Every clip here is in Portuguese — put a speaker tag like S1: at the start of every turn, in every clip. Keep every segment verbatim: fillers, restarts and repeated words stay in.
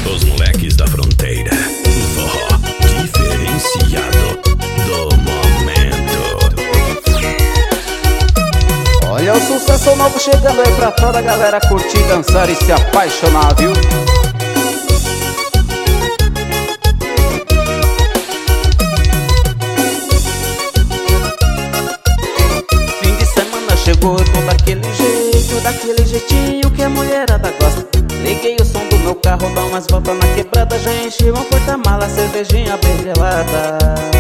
S1: Os moleques da fronteira. Forró diferenciado do momento.
S2: Olha o sucesso novo chegando aí pra toda a galera curtir, dançar e se apaixonar, viu? Fim de semana chegou, eu tô daquele jeito, daquele jeitinho que a mulherada gosta. Liguei o som do meu carro, dá umas voltas na quebrada, já enchi uma porta-mala, cervejinha bem gelada.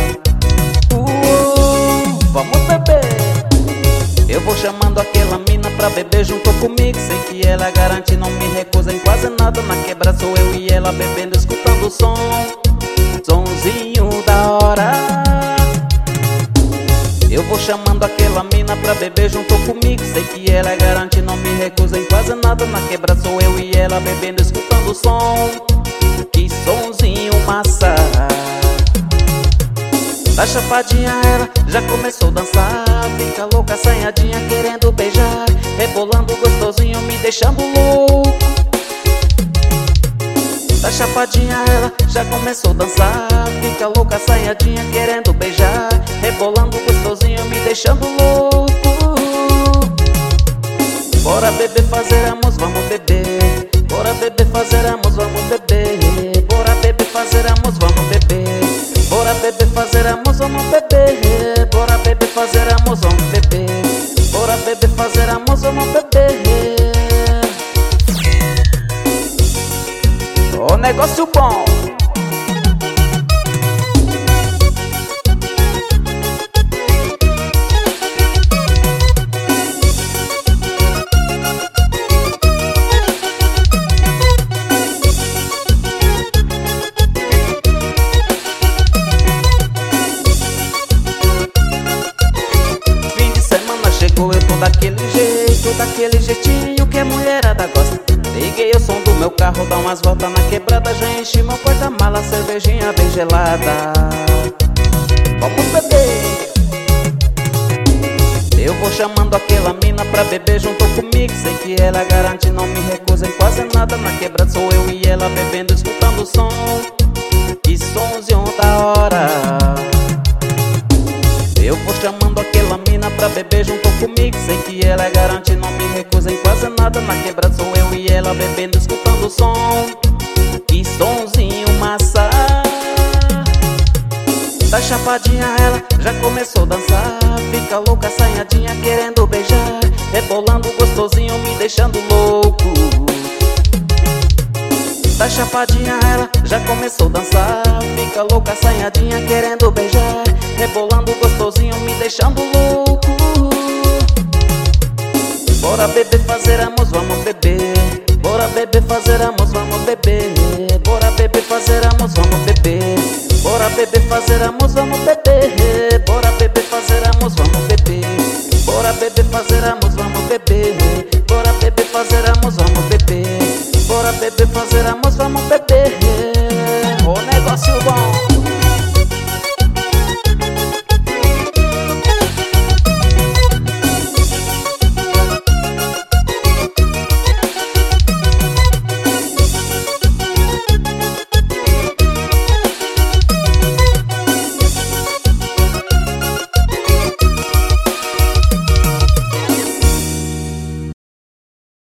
S2: Uh, vamos beber. Eu vou chamando aquela mina pra beber junto comigo. Sei que ela garante, não me recusa em quase nada. Na quebrada sou eu e ela bebendo, escutando o som, sonzinho da hora. Eu vou chamando aquela mina pra beber junto comigo. Sei que ela garante, não me recusa em quase nada. Na quebrada sou eu e ela bebendo, escutando o som, que sonzinho massa. Tá chapadinha ela, já começou a dançar. Fica louca, assanhadinha, querendo beijar, rebolando gostosinho, me deixando louco. Tá chapadinha ela, já começou a dançar. Fica louca, assanhadinha, querendo beijar, rebolando gostosinho, me deixando louco. Bora beber, fazer amor, vamos beber. Bora beber, fazer amor, vamos beber. Bora beber, fazer amor, vamos beber. Bora beber, fazer amor, vamos beber. Bora beber, fazer amor, vamos beber. Bora beber, fazer amor, vamos beber. Ô, negócio bom. Eu tô daquele jeito, daquele jeitinho que a mulherada gosta. Liguei o som do meu carro, dá umas voltas na quebrada, já enchi meu porta-mala, cervejinha bem gelada. Vamos beber. Eu vou chamando aquela mina pra beber junto comigo. Sei que ela garante, não me recusa em quase nada. Na quebrada sou eu e ela bebendo, escutando o som, que sonzinho da hora. Eu vou chamando aquela mina pra beber junto comigo. Sei que ela garante, não me recusa em quase nada. Na quebrada sou eu e ela bebendo, escutando o som, que sonzinho massa. Tá chapadinha ela, já começou a dançar. Fica louca, assanhadinha, querendo beijar, rebolando gostosinho, me deixando louco. Tá chapadinha ela, já começou a dançar. Fica louca, assanhadinha, querendo beijar, rebolando gostosinho, me deixando louco. Bora beber, fazer amor, vamos beber. Bora beber, fazer amor, vamos beber. Bora beber, fazer amor, vamos beber. Bora beber, fazer amor, vamos beber. Bora beber, fazer amor, vamos beber. Bora beber, fazer amor, vamos beber. Bora beber, fazer amor, vamos beber. Bora beber, fazer amor, vamos beber. O negócio bom.